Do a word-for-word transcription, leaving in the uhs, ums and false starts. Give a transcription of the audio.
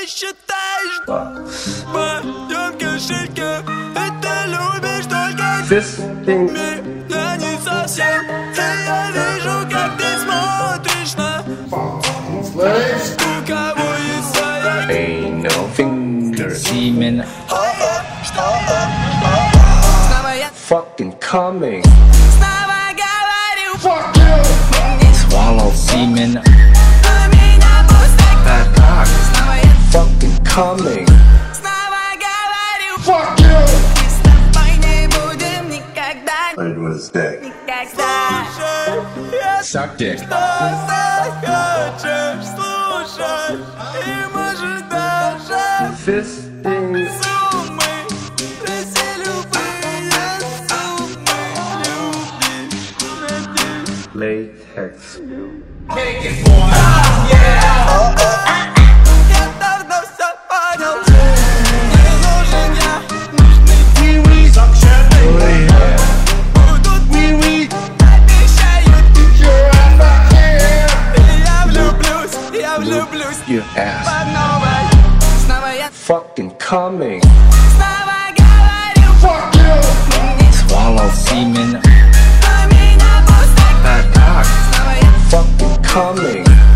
ты считаешь, что в моем кошельке? И ты любишь только Fisting. меня не совсем. И я вижу, как ты смотришь на Slaves. у кого есть своя. Ain't no fingers. Semen. Снова я, Fucking coming. снова говорю, Fuck you. Swallow semen. у меня пустой. That cock. Снова я, Fucking coming. снова говорю, Fuck you. мы с тобой не будем никогда, Played with his dick. никогда. Слушай, я Suck dick. что захочешь слушать, и может даже Fisting. суммы, проси любые суммы, люби, надеюсь. Latex. Я давно всё понял, не нужен я, нужны будут, обещают, я влюблюсь, я влюблюсь Your ass. по новой. Снова я, Fucking coming. снова говорю, Fuck you. Swallow semen. у меня пустой. That cock. Снова я, Fucking coming.